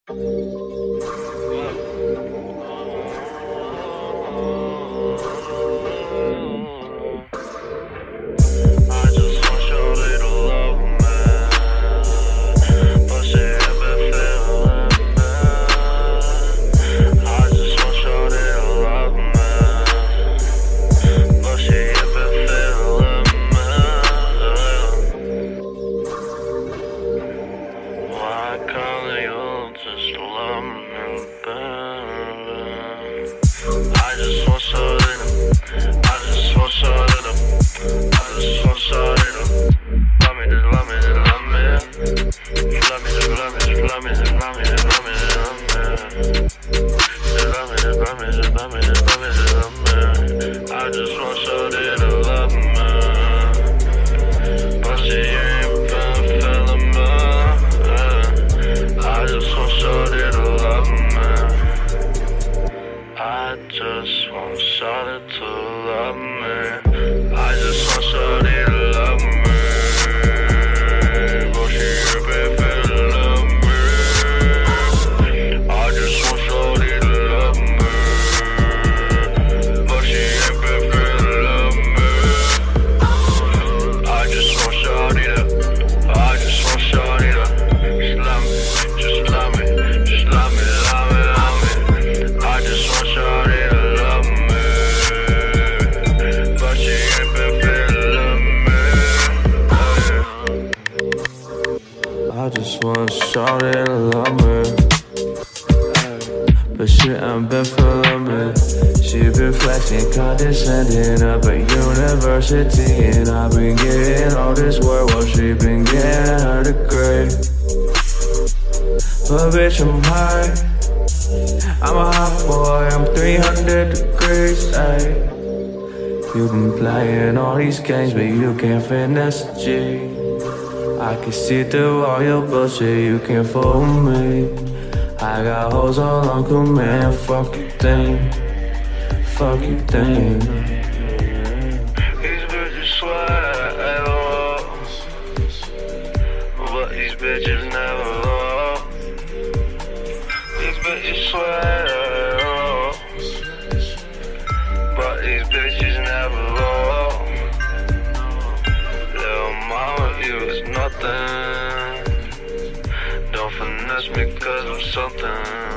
I just want shorty to love me, but she ain't been feeling me. She been flexing, condescending up at university, and I've been getting all this work while she been getting her degree. But bitch, I'm high, I'm a hot boy, I'm 300 degrees, ayy. You been playing all these games, but you can't finesse a G. I can see through all your bullshit, you can't fool me. I got hoes all on command, fuck you think, fuck you think. These bitches swear, but these bitches never love. These bitches swear, but these bitches never love. Little mama, you is nothing. Don't finesse me cause I'm something.